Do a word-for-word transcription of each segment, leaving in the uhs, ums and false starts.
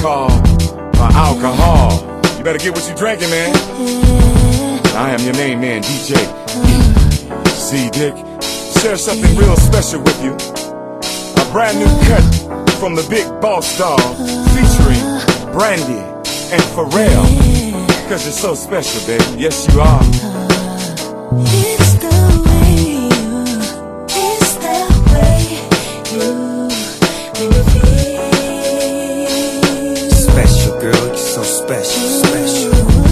call my alcohol. You better get what you're drinking, man. I am your main man, D J E C Dick. Share something real special with you. A brand new cut from the Big Boss Dog, featuring Brandy and Pharrell. Cause you're so special, baby. Yes, you are. It's the way you, it's the way you make me feel. Special girl, you're so special, special.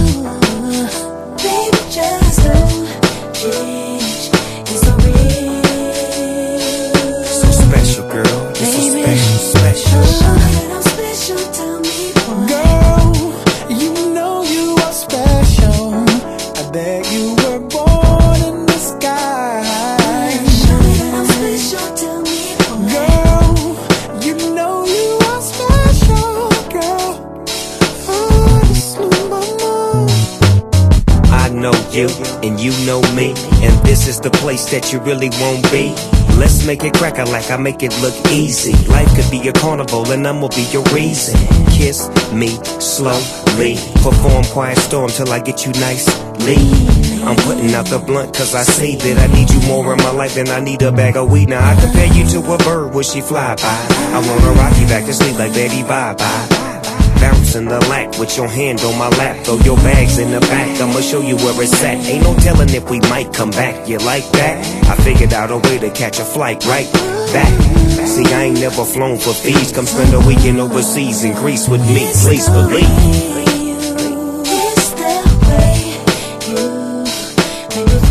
Baby, just don't change. It's so real. So special, girl, you're so special, special. Show me that I'm special, tell me why. Girl, you know you are special. I bet you were born in the sky. Show me that I'm special, tell me why. Girl, you know you are special, girl. Oh, just blew my mind. I know you, and you know me, and this is the place that you really won't be. Let's make it cracker like I make it look easy. Life could be a carnival and I'ma be your reason. Kiss me slowly, perform quiet storm till I get you nicely. I'm putting out the blunt cause I see that I need you more in my life than I need a bag of weed. Now I compare you to a bird when she fly by. I wanna rock you back to sleep like Betty Bye Bye. Bouncing the lack with your hand on my lap. Throw your bags in the back, I'ma show you where it's at. Ain't no telling if we might come back. You like that? I figured out a way to catch a flight right back. See, I ain't never flown for fees. Come spend a weekend overseas in Greece with me, please believe. It's the way you make me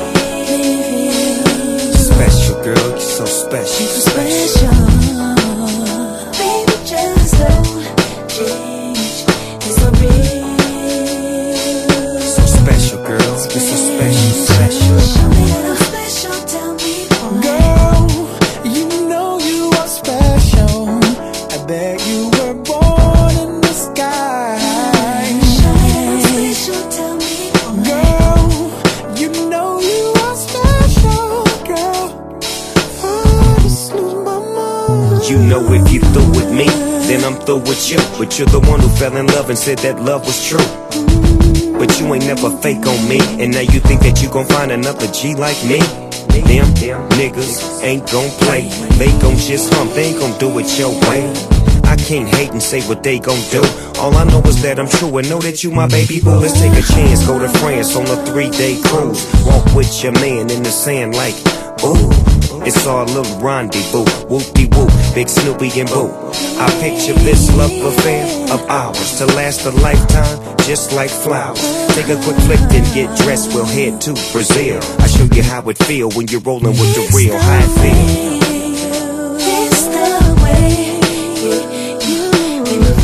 feel. Special girl, you're so special, Special. Baby, just don't change. It's so real. so special girl, you're so special, special. Show me that I'm special, tell me why. Girl, you know you are special. I bet you were born in the sky. Show me that I'm special, tell me why. Girl, you know you are special, girl. Oh, just blew my mind. You know if you through with me, then I'm through with you. But you're the one who fell in love and said that love was true. But you ain't never fake on me, and now you think that you gon' find another G like me. Them niggas ain't gon' play. They gon' just hump, they ain't gon' do it your way. I can't hate and say what they gon' do. All I know is that I'm true and know that you my baby boo. Let's take a chance, go to France on a three-day cruise. Walk with your man in the sand like, ooh. It's our little rendezvous, whoop-de-whoop, Big Snoopy and Boo. I picture this love affair of ours to last a lifetime, just like flowers. Take a quick flick, then get dressed, we'll head to Brazil. I show you how it feel when you're rolling with the real, how it feel. It's the way you make me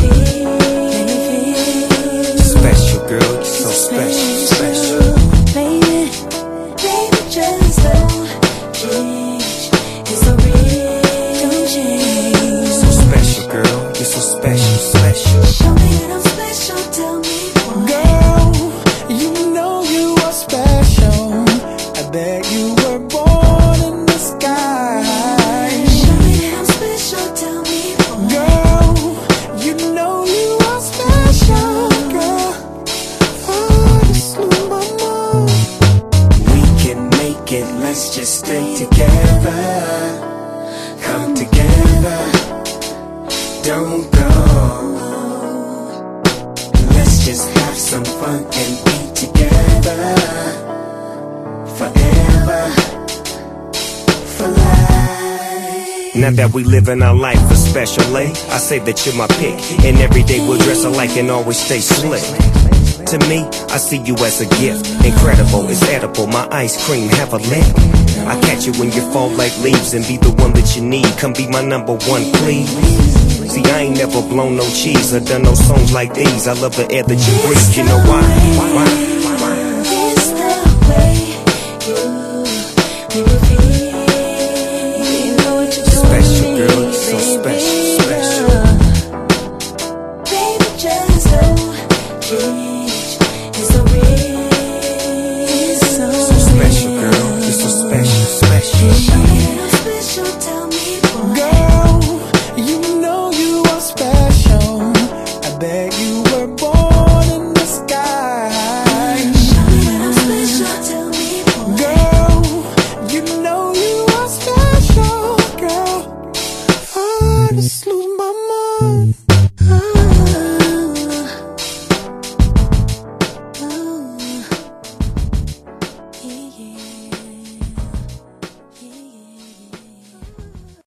feel. Special girl, you're so special, special. Baby, baby, just don't change. It's so real. Don't change. So special girl, you're so special, special. Show me that I'm special, tell me why. Girl, you know you are special. I bet you were born in the sky. Show me that I'm special, tell me why. Girl, you know you are special, girl. Oh, just blew my mind. We can make it, let's just stay together. Come together, don't go. Let's just have some fun and be together. Forever, for life. Now that we living our life especially, I say that you're my pick. And every day we'll dress alike and always stay slick. To me, I see you as a gift. Incredible, it's edible, my ice cream, have a lick. I catch you when you fall like leaves and be the one that you need. Come be my number one, please. See, I ain't never blown no cheese or done no songs like these. I love the air that you breathe, you know why? Why? It's the way you make me feel. You know what you're doing Special to me, girl, you're so baby. special, special. Baby, just don't change. It's so real. It's so, So special girl, you're so special, special. Show me that I'm special, tell me why. Girl, you know you are special. I Honestly, my